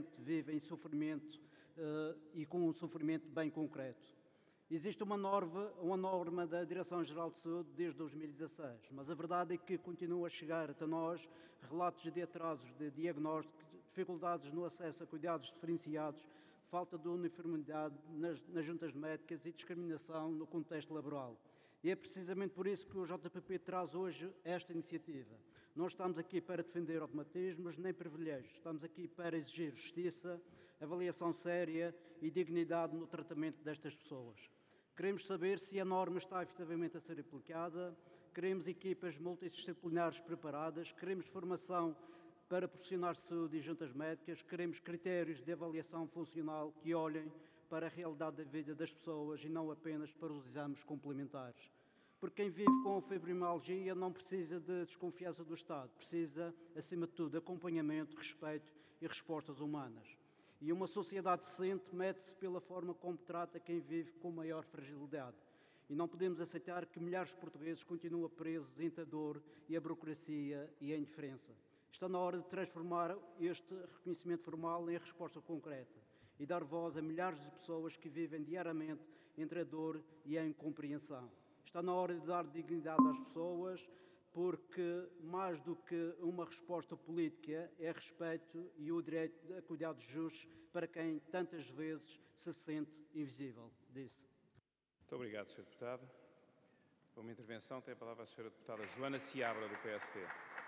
diariamente vivem em sofrimento e com um sofrimento bem concreto. Existe uma norma da Direção-Geral de Saúde desde 2016, mas a verdade é que continua a chegar até nós relatos de atrasos de diagnóstico, dificuldades no acesso a cuidados diferenciados, falta de uniformidade nas juntas médicas e discriminação no contexto laboral. E é precisamente por isso que o JPP traz hoje esta iniciativa. Não estamos aqui para defender automatismos nem privilégios, estamos aqui para exigir justiça, avaliação séria e dignidade no tratamento destas pessoas. Queremos saber se a norma está efetivamente a ser aplicada, queremos equipas multidisciplinares preparadas, queremos formação para profissionais de saúde e juntas médicas, queremos critérios de avaliação funcional que olhem para a realidade da vida das pessoas e não apenas para os exames complementares. Porque quem vive com fibromialgia não precisa de desconfiança do Estado, precisa, acima de tudo, de acompanhamento, respeito e respostas humanas. E uma sociedade decente mede-se pela forma como trata quem vive com maior fragilidade. E não podemos aceitar que milhares de portugueses continuem presos entre a dor e a burocracia e a indiferença. Está na hora de transformar este reconhecimento formal em resposta concreta e dar voz a milhares de pessoas que vivem diariamente entre a dor e a incompreensão. Está na hora de dar dignidade às pessoas, porque mais do que uma resposta política é respeito e o direito a cuidados justos para quem tantas vezes se sente invisível. Disse. Muito obrigado, Sr. Deputado. Para uma intervenção tem a palavra a Sra. Deputada Joana Seabra, do PSD.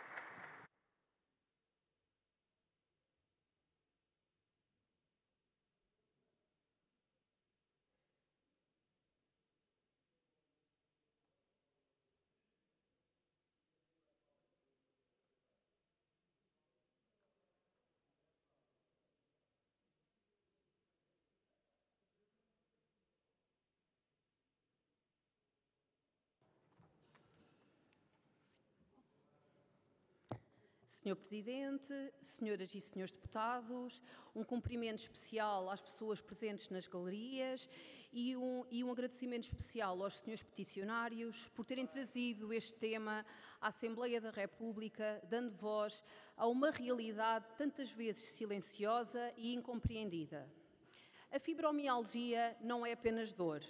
Senhor Presidente, senhoras e senhores deputados, um cumprimento especial às pessoas presentes nas galerias e um agradecimento especial aos senhores peticionários por terem trazido este tema à Assembleia da República, dando voz a uma realidade tantas vezes silenciosa e incompreendida. A fibromialgia não é apenas dor,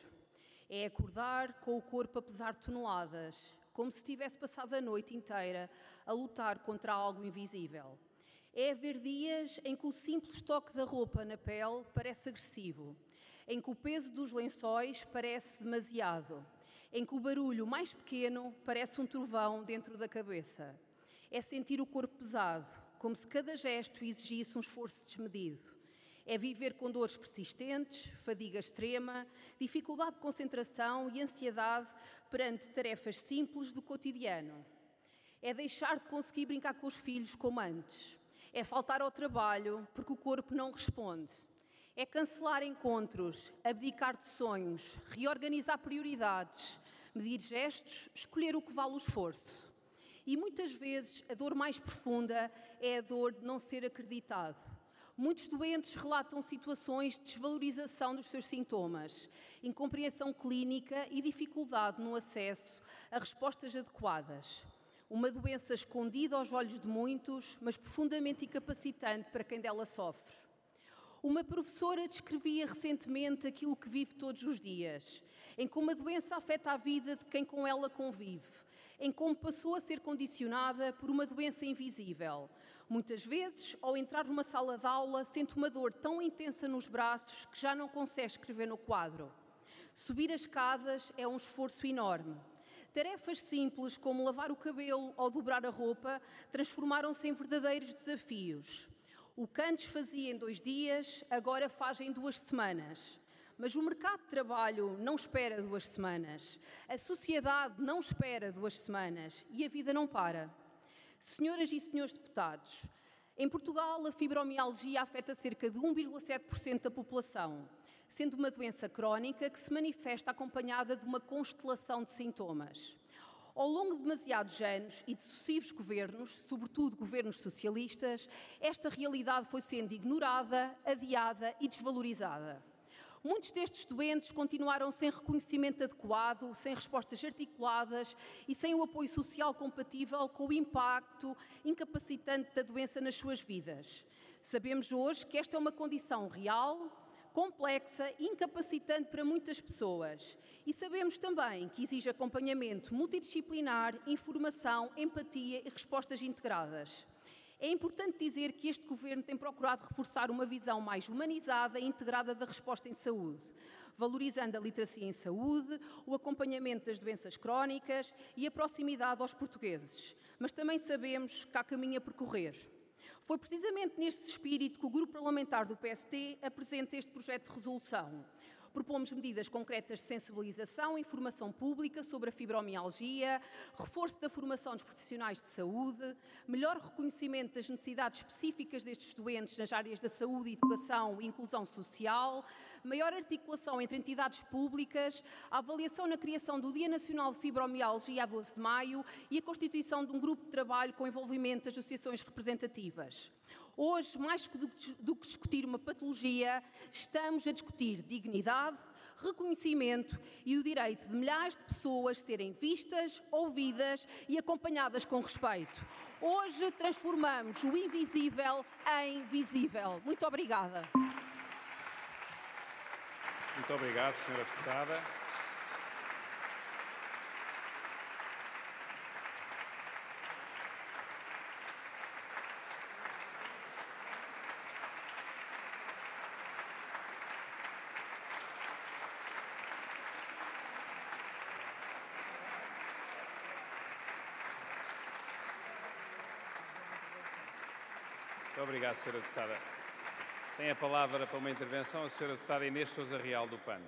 é acordar com o corpo a pesar toneladas, como se tivesse passado a noite inteira a lutar contra algo invisível. É haver dias em que o simples toque da roupa na pele parece agressivo, em que o peso dos lençóis parece demasiado, em que o barulho mais pequeno parece um trovão dentro da cabeça. É sentir o corpo pesado, como se cada gesto exigisse um esforço desmedido. É viver com dores persistentes, fadiga extrema, dificuldade de concentração e ansiedade perante tarefas simples do cotidiano. É deixar de conseguir brincar com os filhos como antes. É faltar ao trabalho porque o corpo não responde. É cancelar encontros, abdicar de sonhos, reorganizar prioridades, medir gestos, escolher o que vale o esforço. E muitas vezes a dor mais profunda é a dor de não ser acreditado. Muitos doentes relatam situações de desvalorização dos seus sintomas, incompreensão clínica e dificuldade no acesso a respostas adequadas. Uma doença escondida aos olhos de muitos, mas profundamente incapacitante para quem dela sofre. Uma professora descrevia recentemente aquilo que vive todos os dias, em como a doença afeta a vida de quem com ela convive, em como passou a ser condicionada por uma doença invisível. Muitas vezes, ao entrar numa sala de aula, sente uma dor tão intensa nos braços que já não consegue escrever no quadro. Subir as escadas é um esforço enorme. Tarefas simples como lavar o cabelo ou dobrar a roupa transformaram-se em verdadeiros desafios. O que antes fazia em 2 dias, agora faz em 2 semanas. Mas o mercado de trabalho não espera 2 semanas, a sociedade não espera 2 semanas e a vida não para. Senhoras e senhores deputados, em Portugal a fibromialgia afeta cerca de 1,7% da população, sendo uma doença crónica que se manifesta acompanhada de uma constelação de sintomas. Ao longo de demasiados anos e de sucessivos governos, sobretudo governos socialistas, esta realidade foi sendo ignorada, adiada e desvalorizada. Muitos destes doentes continuaram sem reconhecimento adequado, sem respostas articuladas e sem o apoio social compatível com o impacto incapacitante da doença nas suas vidas. Sabemos hoje que esta é uma condição real, complexa e incapacitante para muitas pessoas. E sabemos também que exige acompanhamento multidisciplinar, informação, empatia e respostas integradas. É importante dizer que este Governo tem procurado reforçar uma visão mais humanizada e integrada da resposta em saúde, valorizando a literacia em saúde, o acompanhamento das doenças crónicas e a proximidade aos portugueses. Mas também sabemos que há caminho a percorrer. Foi precisamente neste espírito que o Grupo Parlamentar do PST apresenta este projeto de resolução. Propomos medidas concretas de sensibilização e informação pública sobre a fibromialgia, reforço da formação dos profissionais de saúde, melhor reconhecimento das necessidades específicas destes doentes nas áreas da saúde, educação e inclusão social, maior articulação entre entidades públicas, a avaliação na criação do Dia Nacional de Fibromialgia a 12 de maio e a constituição de um grupo de trabalho com envolvimento das associações representativas. Hoje, mais do que discutir uma patologia, estamos a discutir dignidade, reconhecimento e o direito de milhares de pessoas serem vistas, ouvidas e acompanhadas com respeito. Hoje transformamos o invisível em visível. Muito obrigada. Muito obrigado, Sra. Deputada. Muito obrigado, Sra. Deputada. Tem a palavra para uma intervenção a Sra. Deputada Inês Sousa Real, do PAN.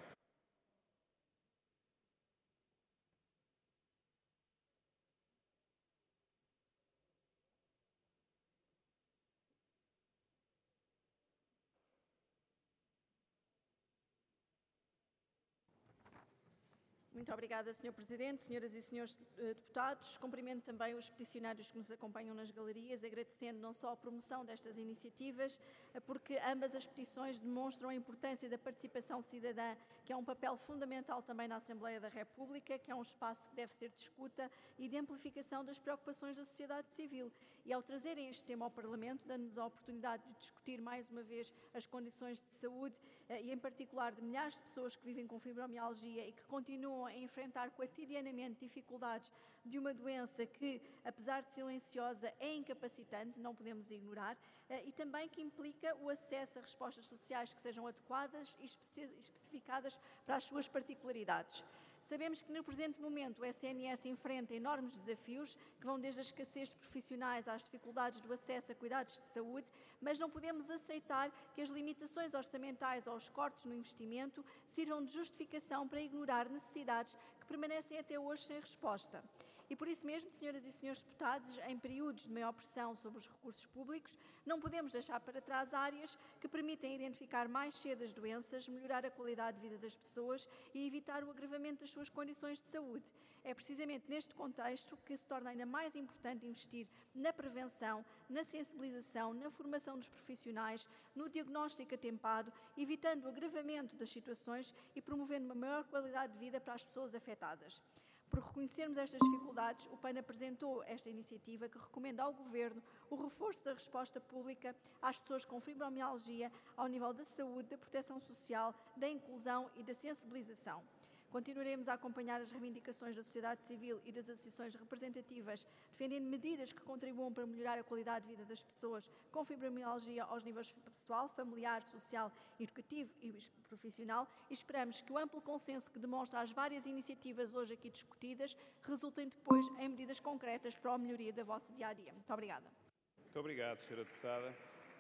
Muito obrigada, Sr. Presidente, senhoras e senhores deputados. Cumprimento também os peticionários que nos acompanham nas galerias, agradecendo não só a promoção destas iniciativas, porque ambas as petições demonstram a importância da participação cidadã, que é um papel fundamental também na Assembleia da República, que é um espaço que deve ser de escuta e de amplificação das preocupações da sociedade civil. E ao trazerem este tema ao Parlamento, dando-nos a oportunidade de discutir mais uma vez as condições de saúde e em particular de milhares de pessoas que vivem com fibromialgia e que continuam a enfrentar cotidianamente dificuldades de uma doença que, apesar de silenciosa, é incapacitante, não podemos ignorar, e também que implica o acesso a respostas sociais que sejam adequadas e especificadas para as suas particularidades. Sabemos que no presente momento o SNS enfrenta enormes desafios que vão desde a escassez de profissionais às dificuldades do acesso a cuidados de saúde, mas não podemos aceitar que as limitações orçamentais ou os cortes no investimento sirvam de justificação para ignorar necessidades que permanecem até hoje sem resposta. E por isso mesmo, senhoras e senhores deputados, em períodos de maior pressão sobre os recursos públicos, não podemos deixar para trás áreas que permitem identificar mais cedo as doenças, melhorar a qualidade de vida das pessoas e evitar o agravamento das suas condições de saúde. É precisamente neste contexto que se torna ainda mais importante investir na prevenção, na sensibilização, na formação dos profissionais, no diagnóstico atempado, evitando o agravamento das situações e promovendo uma maior qualidade de vida para as pessoas afetadas. Por reconhecermos estas dificuldades, o PAN apresentou esta iniciativa que recomenda ao Governo o reforço da resposta pública às pessoas com fibromialgia ao nível da saúde, da proteção social, da inclusão e da sensibilização. Continuaremos a acompanhar as reivindicações da sociedade civil e das associações representativas, defendendo medidas que contribuam para melhorar a qualidade de vida das pessoas com fibromialgia aos níveis pessoal, familiar, social, educativo e profissional, e esperamos que o amplo consenso que demonstra as várias iniciativas hoje aqui discutidas resultem depois em medidas concretas para a melhoria da vossa dia-a-dia. Muito obrigada. Muito obrigado, Sra. Deputada.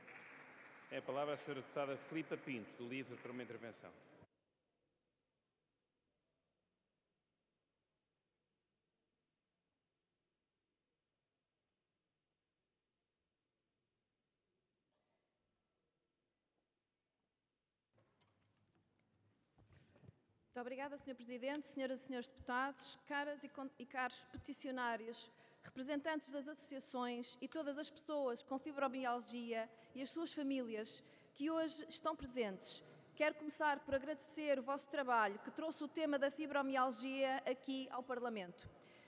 É a palavra a Sra. Deputada Filipa Pinto, do LIVRE, para uma intervenção. Muito obrigada, Sr. Presidente, senhoras e senhores deputados, caras e caros peticionários, representantes das associações e todas as pessoas com fibromialgia e as suas famílias que hoje estão presentes. Quero começar por agradecer o vosso trabalho que trouxe o tema da fibromialgia aqui ao Parlamento.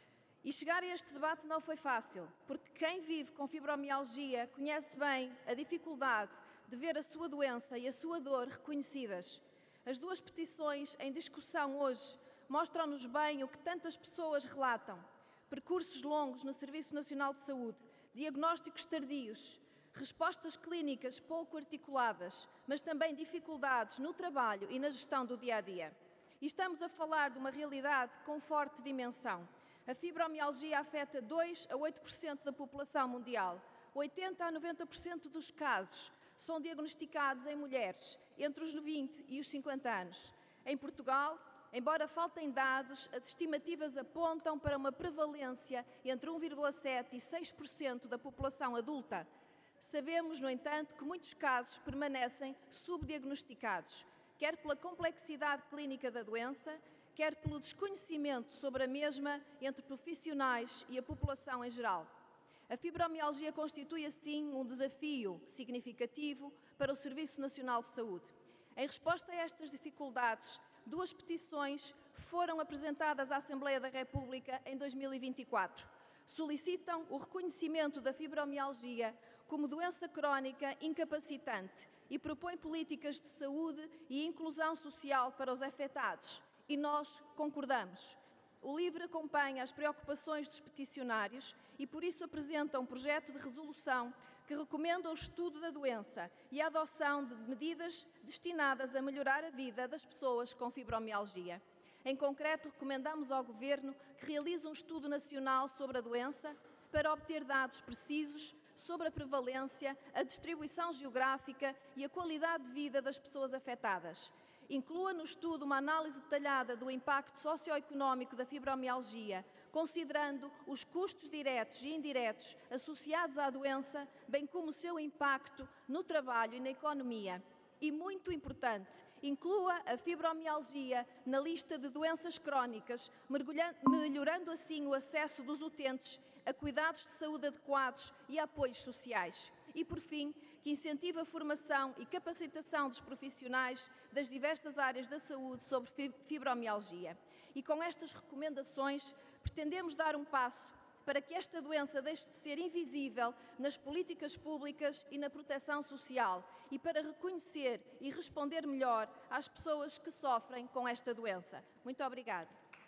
E chegar a este debate não foi fácil, porque quem vive com fibromialgia conhece bem a dificuldade de ver a sua doença e a sua dor reconhecidas. As duas petições em discussão hoje mostram-nos bem o que tantas pessoas relatam: percursos longos no Serviço Nacional de Saúde, diagnósticos tardios, respostas clínicas pouco articuladas, mas também dificuldades no trabalho e na gestão do dia-a-dia. E estamos a falar de uma realidade com forte dimensão. A fibromialgia afeta 2 a 8% da população mundial. 80 a 90% dos casos são diagnosticados em mulheres entre os 20 e os 50 anos. Em Portugal, embora faltem dados, as estimativas apontam para uma prevalência entre 1,7% e 6% da população adulta. Sabemos, no entanto, que muitos casos permanecem subdiagnosticados, quer pela complexidade clínica da doença, quer pelo desconhecimento sobre a mesma entre profissionais e a população em geral. A fibromialgia constitui, assim, um desafio significativo para o Serviço Nacional de Saúde. Em resposta a estas dificuldades, 2 petições foram apresentadas à Assembleia da República em 2024. Solicitam o reconhecimento da fibromialgia como doença crónica incapacitante e propõem políticas de saúde e inclusão social para os afetados. E nós concordamos. O LIVRE acompanha as preocupações dos peticionários e, por isso, apresenta um projeto de resolução que recomenda o estudo da doença e a adoção de medidas destinadas a melhorar a vida das pessoas com fibromialgia. Em concreto, recomendamos ao Governo que realize um estudo nacional sobre a doença para obter dados precisos sobre a prevalência, a distribuição geográfica e a qualidade de vida das pessoas afetadas. Inclua no estudo uma análise detalhada do impacto socioeconómico da fibromialgia, considerando os custos diretos e indiretos associados à doença, bem como o seu impacto no trabalho e na economia. E, muito importante, inclua a fibromialgia na lista de doenças crónicas, melhorando assim o acesso dos utentes a cuidados de saúde adequados e a apoios sociais. E, por fim, que incentive a formação e capacitação dos profissionais das diversas áreas da saúde sobre fibromialgia. E com estas recomendações, pretendemos dar um passo para que esta doença deixe de ser invisível nas políticas públicas e na proteção social e para reconhecer e responder melhor às pessoas que sofrem com esta doença. Muito obrigada.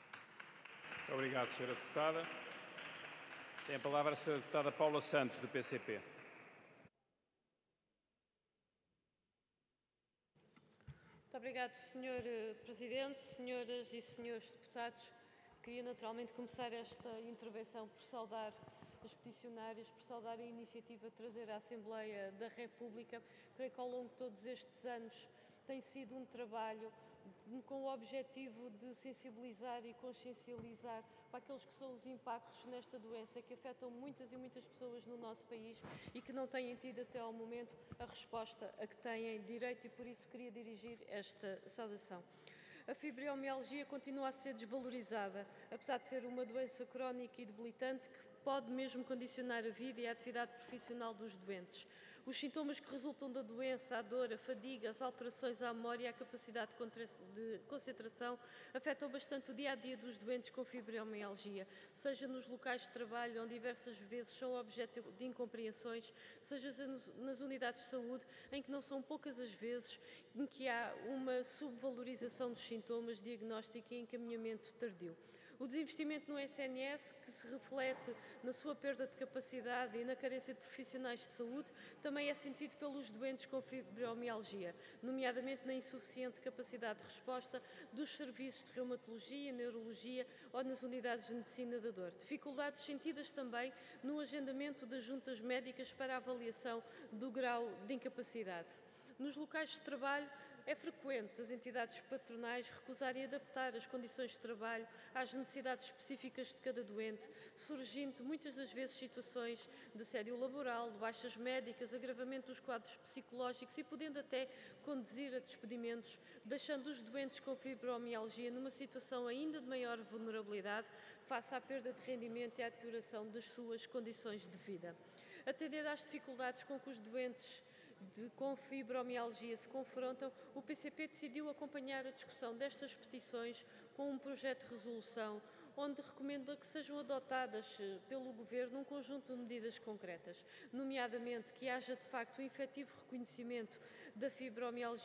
Muito obrigado, Sra. Deputada. Tem a palavra a Sra. Deputada Paula Santos, do PCP. Muito obrigado, Sr. Presidente, senhoras e senhores deputados. Queria naturalmente começar esta intervenção por saudar as peticionárias, por saudar a iniciativa de trazer à Assembleia da República. Creio que ao longo de todos estes anos tem sido um trabalho com o objetivo de sensibilizar e consciencializar para aqueles que são os impactos nesta doença que afetam muitas e muitas pessoas no nosso país e que não têm tido até ao momento a resposta a que têm direito, e por isso queria dirigir esta saudação. A fibromialgia continua a ser desvalorizada, apesar de ser uma doença crónica e debilitante que pode mesmo condicionar a vida e a atividade profissional dos doentes. Os sintomas que resultam da doença, a dor, a fadiga, as alterações à memória e à capacidade de concentração afetam bastante o dia-a-dia dos doentes com fibromialgia, seja nos locais de trabalho, onde diversas vezes são objeto de incompreensões, seja nas unidades de saúde, em que não são poucas as vezes em que há uma subvalorização dos sintomas, diagnóstico e encaminhamento tardio. O desinvestimento no SNS, que se reflete na sua perda de capacidade e na carência de profissionais de saúde, também é sentido pelos doentes com fibromialgia, nomeadamente na insuficiente capacidade de resposta dos serviços de reumatologia, neurologia ou nas unidades de medicina da dor. Dificuldades sentidas também no agendamento das juntas médicas para a avaliação do grau de incapacidade. Nos locais de trabalho, é frequente as entidades patronais recusarem adaptar as condições de trabalho às necessidades específicas de cada doente, surgindo muitas das vezes situações de assédio laboral, de baixas médicas, agravamento dos quadros psicológicos e podendo até conduzir a despedimentos, deixando os doentes com fibromialgia numa situação ainda de maior vulnerabilidade face à perda de rendimento e à deterioração das suas condições de vida. Atendendo às dificuldades com que os doentes com fibromialgia se confrontam, o PCP decidiu acompanhar a discussão destas petições com um projeto de resolução, onde recomenda que sejam adotadas pelo Governo um conjunto de medidas concretas, nomeadamente que haja de facto um efetivo reconhecimento da fibromialgia